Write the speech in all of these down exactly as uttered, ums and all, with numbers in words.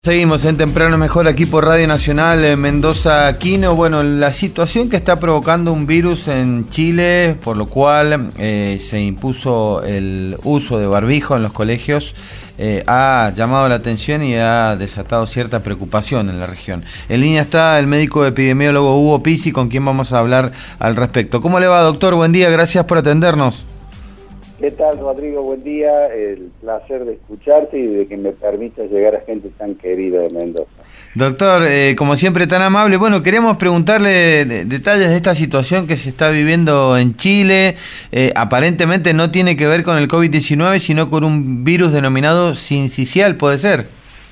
Seguimos en Temprano Mejor aquí por Radio Nacional eh, Mendoza Quino. Bueno, la situación que está provocando un virus en Chile, por lo cual eh, se impuso el uso de barbijo en los colegios, eh, ha llamado la atención y ha desatado cierta preocupación en la región. En línea está el médico epidemiólogo Hugo Pizzi, con quien vamos a hablar al respecto. ¿Cómo le va, doctor? Buen día, gracias por atendernos. ¿Qué tal, Rodrigo? Buen día, el placer de escucharte y de que me permita llegar a gente tan querida de Mendoza. Doctor, eh, como siempre tan amable, bueno, queremos preguntarle de, detalles de esta situación que se está viviendo en Chile. Eh, aparentemente no tiene que ver con el COVID diecinueve, sino con un virus denominado sincicial, ¿puede ser?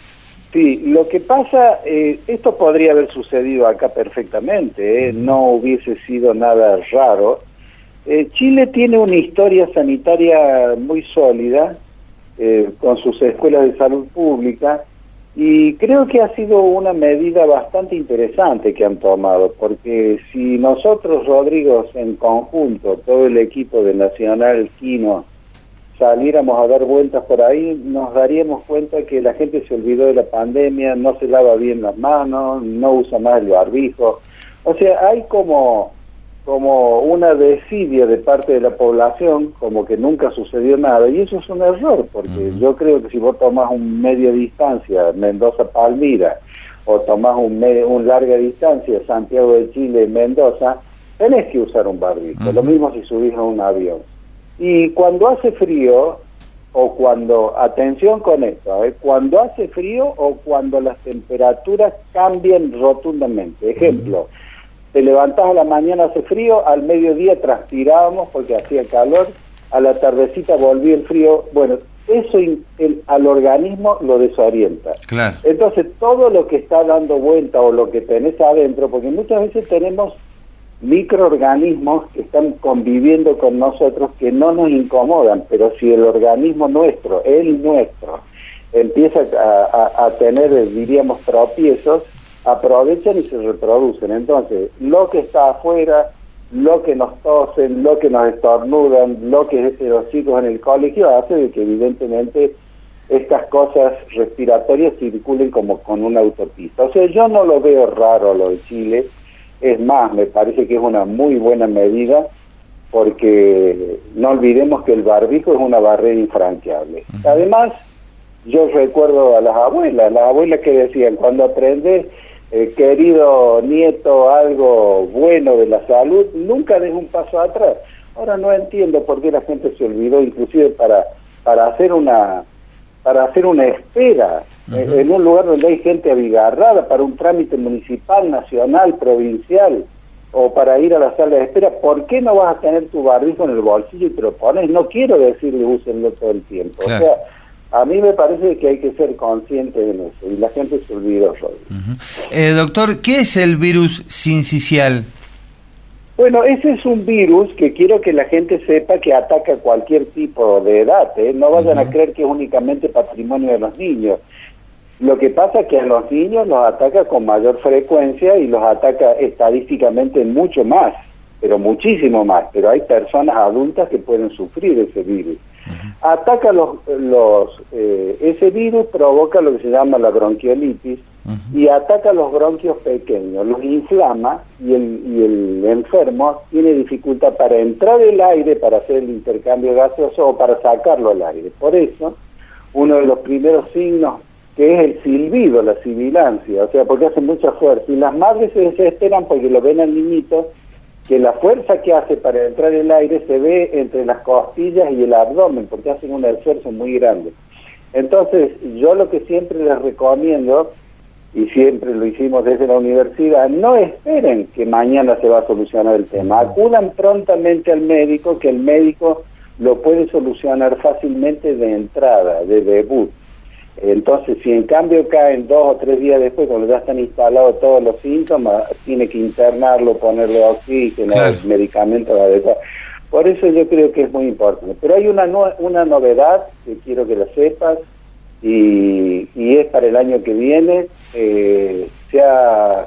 Sí, lo que pasa, eh, esto podría haber sucedido acá perfectamente, ¿eh? No hubiese sido nada raro. Eh, Chile tiene una historia sanitaria muy sólida, eh, con sus escuelas de salud pública, y creo que ha sido una medida bastante interesante que han tomado, porque si nosotros, Rodrigo, en conjunto, todo el equipo de Nacional Quino, saliéramos a dar vueltas por ahí, nos daríamos cuenta que la gente se olvidó de la pandemia, no se lava bien las manos, no usa más el barbijo. O sea, hay como... como una desidia de parte de la población, como que nunca sucedió nada, y eso es un error, porque uh-huh. yo creo que si vos tomás un media distancia, Mendoza-Palmira, o tomás un, medio, un larga distancia, Santiago de Chile-Mendoza, tenés que usar un barbijo, uh-huh. lo mismo si subís a un avión. Y cuando hace frío, o cuando, atención con esto, ¿eh? cuando hace frío o cuando las temperaturas cambian rotundamente, ejemplo, uh-huh. te levantás a la mañana, hace frío, al mediodía transpirábamos porque hacía calor, a la tardecita volvía el frío. Bueno, eso el, al organismo lo desorienta. Claro. Entonces, todo lo que está dando vuelta o lo que tenés adentro, porque muchas veces tenemos microorganismos que están conviviendo con nosotros que no nos incomodan, pero si el organismo nuestro, el nuestro, empieza a, a, a tener, diríamos, tropiezos, aprovechan y se reproducen. Entonces, lo que está afuera, lo que nos tosen, lo que nos estornudan, lo que es los chicos en el colegio, hace de que evidentemente estas cosas respiratorias circulen como con una autopista. O sea, yo no lo veo raro lo de Chile, es más, me parece que es una muy buena medida, porque no olvidemos que el barbijo es una barrera infranqueable. Uh-huh. Además, yo recuerdo a las abuelas, las abuelas que decían, cuando aprendes, eh, querido nieto, algo bueno de la salud, nunca des un paso atrás. Ahora no entiendo por qué la gente se olvidó, inclusive para para hacer una para hacer una espera, uh-huh. eh, en un lugar donde hay gente abigarrada para un trámite municipal, nacional, provincial, o para ir a la sala de espera. ¿Por qué no vas a tener tu barbijo en el bolsillo y te lo pones? No quiero decirle úsenlo todo el tiempo. Claro. O sea, a mí me parece que hay que ser conscientes de eso, y la gente se olvidó. Uh-huh. eh, doctor, ¿qué es el virus sincicial? Bueno, ese es un virus que quiero que la gente sepa que ataca a cualquier tipo de edad, ¿eh? No vayan uh-huh. a creer que es únicamente patrimonio de los niños. Lo que pasa es que a los niños los ataca con mayor frecuencia y los ataca estadísticamente mucho más, pero muchísimo más, pero hay personas adultas que pueden sufrir ese virus. Uh-huh. Ataca los, los eh, ese virus provoca lo que se llama la bronquiolitis, uh-huh. y ataca los bronquios pequeños, los inflama, y el, y el enfermo tiene dificultad para entrar el aire, para hacer el intercambio gaseoso o para sacarlo al aire. Por eso, uno de los primeros signos, que es el silbido, la sibilancia, o sea, porque hace mucha fuerza, y las madres se desesperan porque lo ven al niñito, que la fuerza que hace para entrar el aire se ve entre las costillas y el abdomen, porque hacen un esfuerzo muy grande. Entonces, yo lo que siempre les recomiendo, y siempre lo hicimos desde la universidad, no esperen que mañana se va a solucionar el tema. Acudan prontamente al médico, que el médico lo puede solucionar fácilmente de entrada, de debut. Entonces, si en cambio caen dos o tres días después, cuando ya están instalados todos los síntomas, tiene que internarlo, ponerle oxígeno, claro. medicamentos adecuados. Por eso yo creo que es muy importante. Pero hay una no, una novedad que quiero que la sepas, y, y es para el año que viene. Eh, se ha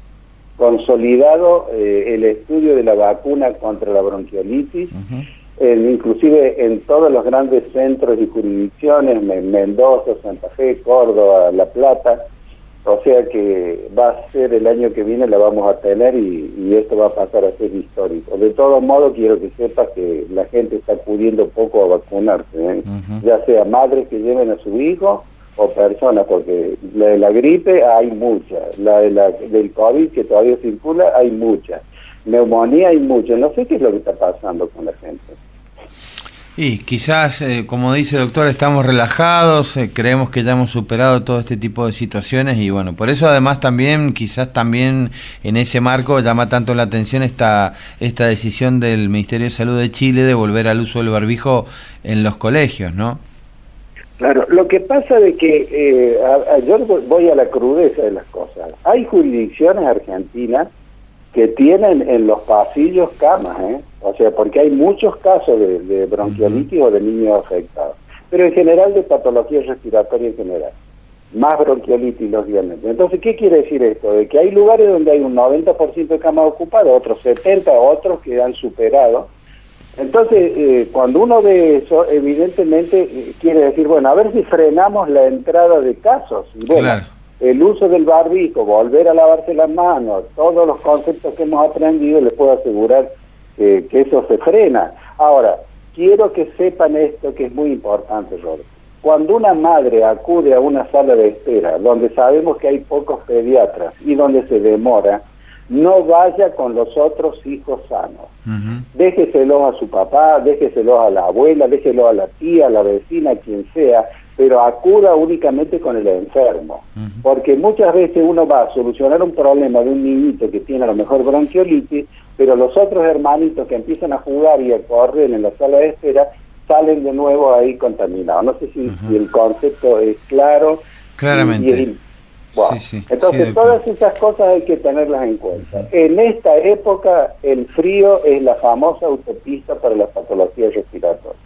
consolidado eh, el estudio de la vacuna contra la bronquiolitis. Uh-huh. Eh, inclusive en todos los grandes centros y jurisdicciones, Mendoza, Santa Fe, Córdoba, La Plata, O sea que va a ser el año que viene, la vamos a tener y, y esto va a pasar a ser histórico. De todos modos, quiero que sepas que la gente está acudiendo poco a vacunarse, ¿eh? Uh-huh. Ya sea madres que lleven a su hijo o personas, porque la de la gripe hay mucha, la, de la del COVID que todavía circula hay mucha, neumonía hay mucha, no sé qué es lo que está pasando con la gente. Y quizás, eh, como dice el doctor, estamos relajados, eh, creemos que ya hemos superado todo este tipo de situaciones y bueno, por eso además también, quizás también en ese marco llama tanto la atención esta, esta decisión del Ministerio de Salud de Chile de volver al uso del barbijo en los colegios, ¿no? Claro, lo que pasa de que eh, a, a, yo voy a la crudeza de las cosas. Hay jurisdicciones argentinas que tienen en los pasillos camas, ¿eh? O sea, porque hay muchos casos de, de bronquiolitis uh-huh. o de niños afectados, pero en general de patología respiratoria en general, más bronquiolitis los diabetes. Entonces, ¿qué quiere decir esto? De que hay lugares donde hay un noventa por ciento de camas ocupadas, otros setenta, otros que han superado. Entonces, eh, cuando uno ve eso, evidentemente eh, quiere decir, bueno, a ver si frenamos la entrada de casos. Y bueno, claro. El uso del barbijo, volver a lavarse las manos, todos los conceptos que hemos aprendido, les puedo asegurar eh, que eso se frena. Ahora, quiero que sepan esto que es muy importante, Rodri. Cuando una madre acude a una sala de espera, donde sabemos que hay pocos pediatras y donde se demora, no vaya con los otros hijos sanos. Uh-huh. Déjeselos a su papá, déjeselos a la abuela, déjeselos a la tía, a la vecina, a quien sea, pero acuda únicamente con el enfermo. Uh-huh. Porque muchas veces uno va a solucionar un problema de un niñito que tiene a lo mejor bronquiolitis, pero los otros hermanitos que empiezan a jugar y a correr en la sala de espera salen de nuevo ahí contaminados. No sé si, uh-huh. si el concepto es claro. Claramente. Y, y, Wow. Sí, sí, Entonces, sí, todas esas cosas hay que tenerlas en cuenta. Uh-huh. En esta época, el frío es la famosa autopista para las patologías respiratorias.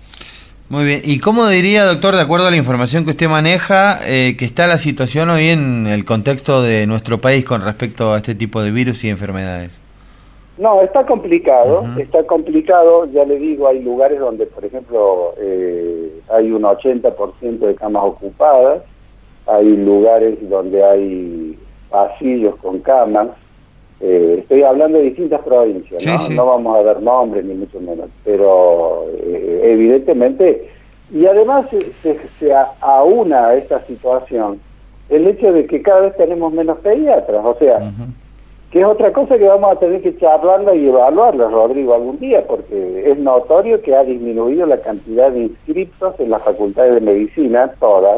Muy bien. ¿Y cómo diría, doctor, de acuerdo a la información que usted maneja, eh, que está la situación hoy en el contexto de nuestro país con respecto a este tipo de virus y enfermedades? No, está complicado, uh-huh. está complicado, ya le digo, hay lugares donde, por ejemplo, eh, hay un ochenta por ciento de camas ocupadas, hay lugares donde hay pasillos con camas, eh, estoy hablando de distintas provincias, sí, ¿no? Sí. No vamos a dar nombres ni mucho menos, pero eh, evidentemente, y además se, se, se aúna a esta situación el hecho de que cada vez tenemos menos pediatras, o sea, uh-huh. que es otra cosa que vamos a tener que charlarla y evaluarla, Rodrigo, algún día, porque es notorio que ha disminuido la cantidad de inscriptos en las facultades de medicina, todas,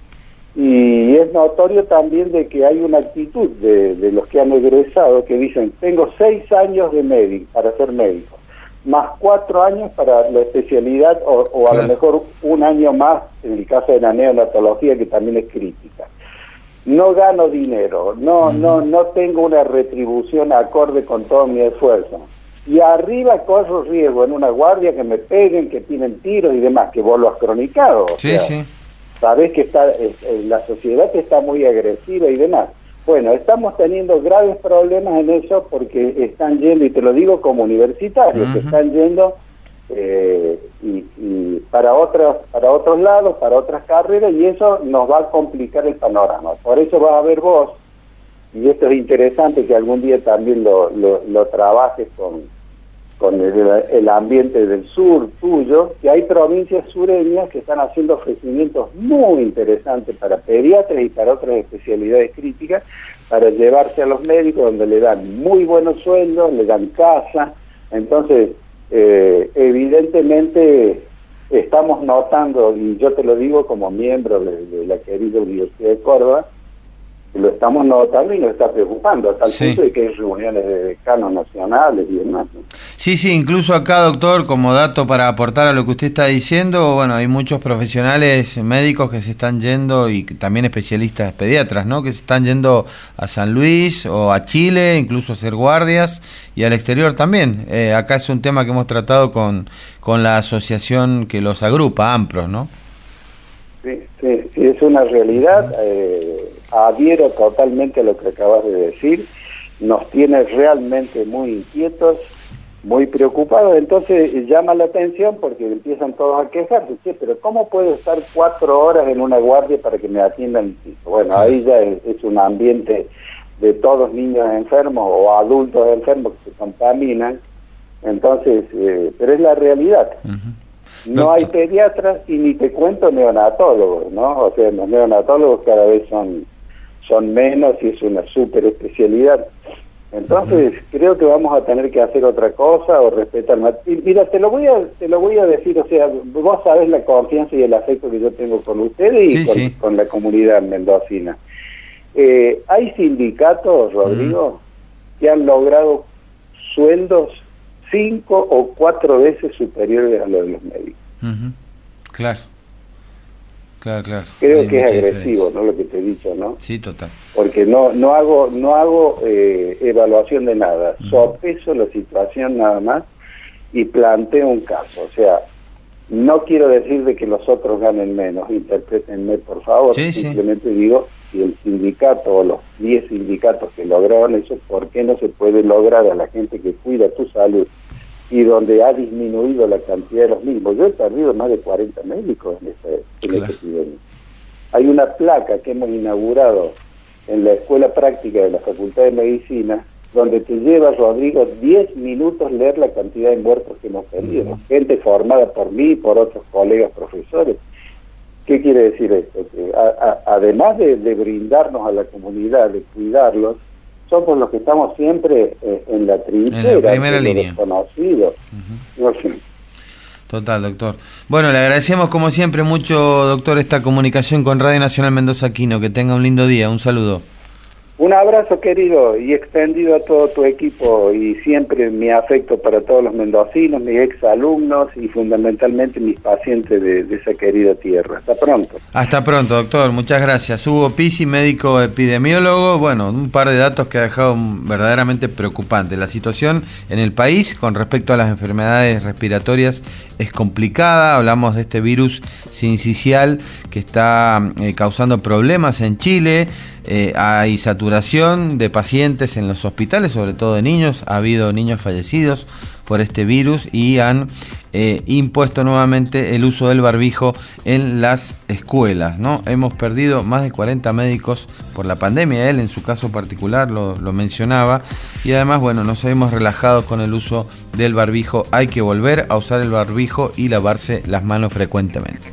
y es notorio también de que hay una actitud de, de los que han egresado que dicen, tengo seis años de médico para ser médico, más cuatro años para la especialidad o, o claro. a lo mejor un año más en el caso de la neonatología, que también es crítica. No gano dinero, no, uh-huh. no, no tengo una retribución acorde con todo mi esfuerzo. Y arriba corro riesgo en una guardia que me peguen, que tienen tiros y demás, que vos lo has cronicado. O sí, sea, sí. Sabés que está, eh, la sociedad está muy agresiva y demás. Bueno, estamos teniendo graves problemas en eso porque están yendo, y te lo digo como universitarios, uh-huh. que están yendo eh, y, y para otros para otros lados, para otras carreras, y eso nos va a complicar el panorama. Por eso vas a ver vos, y esto es interesante que algún día también lo, lo, lo trabajes con, con el, el ambiente del sur tuyo, que hay provincias sureñas que están haciendo ofrecimientos muy interesantes para pediatras y para otras especialidades críticas, para llevarse a los médicos, donde le dan muy buenos sueldos, le dan casa. Entonces, eh, evidentemente estamos notando, y yo te lo digo como miembro de, de la querida Universidad de Córdoba, lo estamos notando y nos está preocupando, hasta el sí. punto de que hay reuniones de decanos nacionales y demás. Sí, sí, incluso acá, doctor, como dato para aportar a lo que usted está diciendo, bueno, hay muchos profesionales médicos que se están yendo, y también especialistas pediatras, ¿no?, que se están yendo a San Luis o a Chile, incluso a hacer guardias, y al exterior también. Eh, acá es un tema que hemos tratado con, con la asociación que los agrupa, AMPROS, ¿no? Sí, sí, sí, es una realidad. Eh, adhiero totalmente a lo que acabas de decir. Nos tiene realmente muy inquietos. muy preocupados. Entonces eh, llama la atención porque empiezan todos a quejarse, che, pero ¿cómo puedo estar cuatro horas en una guardia para que me atiendan? Bueno, ahí ya es, es un ambiente de todos niños enfermos o adultos enfermos que se contaminan. Entonces, eh, pero es la realidad. Uh-huh. No hay pediatras y ni te cuento neonatólogos, ¿no? O sea, los neonatólogos cada vez son, son menos y es una súper especialidad. Entonces, uh-huh. creo que vamos a tener que hacer otra cosa o respetar más. Y mira, te lo voy a te lo voy a decir, o sea, vos sabés la confianza y el afecto que yo tengo con ustedes y sí, con, sí. con la comunidad mendocina. Eh, hay sindicatos, Rodrigo, uh-huh. que han logrado sueldos cinco o cuatro veces superiores a los de los médicos. Uh-huh. Claro. Claro, claro. Creo Hay que es agresivo, diferencia. ¿no? Lo que te he dicho, ¿no? Sí, total. Porque no no hago no hago eh, evaluación de nada, uh-huh. sopeso la situación nada más y planteo un caso. O sea, no quiero decir de que los otros ganen menos, interprétenme por favor, sí, simplemente sí. digo, si el sindicato o los diez sindicatos que lograron eso, ¿por qué no se puede lograr a la gente que cuida tu salud y donde ha disminuido la cantidad de los mismos? Yo he perdido más de cuarenta médicos en esta claro. epidemia. Hay una placa que hemos inaugurado en la Escuela Práctica de la Facultad de Medicina, donde te lleva, Rodrigo, diez minutos leer la cantidad de muertos que hemos tenido. Uh-huh. Gente formada por mí y por otros colegas profesores. ¿Qué quiere decir esto? Que a, a, además de, de brindarnos a la comunidad, de cuidarlos, somos los que estamos siempre eh, en la trinchera, en la primera línea. Desconocidos. Uh-huh. No sé. Total, doctor. Bueno, le agradecemos como siempre mucho, doctor, esta comunicación con Radio Nacional Mendoza Quino. Que tenga un lindo día. Un saludo. Un abrazo, querido, y extendido a todo tu equipo, y siempre mi afecto para todos los mendocinos, mis exalumnos y fundamentalmente mis pacientes de, de esa querida tierra. Hasta pronto. Hasta pronto, doctor. Muchas gracias. Hugo Pizzi, médico epidemiólogo. Bueno, un par de datos que ha dejado verdaderamente preocupante. La situación en el país con respecto a las enfermedades respiratorias es complicada. Hablamos de este virus sincicial que está eh, causando problemas en Chile. Eh, hay saturación de pacientes en los hospitales, sobre todo de niños. Ha habido niños fallecidos por este virus y han eh, impuesto nuevamente el uso del barbijo en las escuelas, ¿no? Hemos perdido más de cuarenta médicos por la pandemia. Él en su caso particular lo, lo mencionaba. Y además, bueno, nos hemos relajado con el uso del barbijo. Hay que volver a usar el barbijo y lavarse las manos frecuentemente.